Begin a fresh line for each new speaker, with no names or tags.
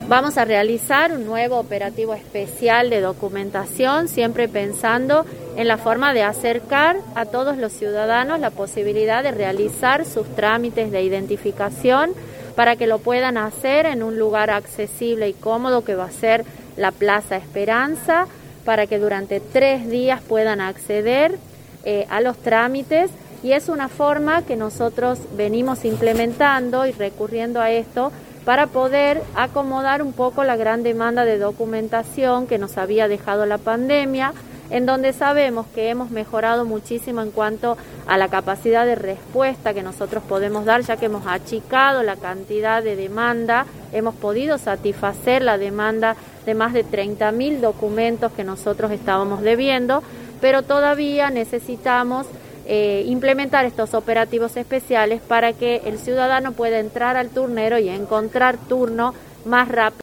Vamos a realizar un nuevo operativo especial de documentación, siempre pensando en la forma de acercar a todos los ciudadanos la posibilidad de realizar sus trámites de identificación para que lo puedan hacer en un lugar accesible y cómodo que va a ser la Plaza Esperanza, para que durante 3 días puedan acceder a los trámites, y es una forma que nosotros venimos implementando y recurriendo a esto para poder acomodar un poco la gran demanda de documentación que nos había dejado la pandemia, en donde sabemos que hemos mejorado muchísimo en cuanto a la capacidad de respuesta que nosotros podemos dar, ya que hemos achicado la cantidad de demanda, hemos podido satisfacer la demanda de más de 30.000 documentos que nosotros estábamos debiendo, pero todavía necesitamos implementar estos operativos especiales para que el ciudadano pueda entrar al turnero y encontrar turno más rápido.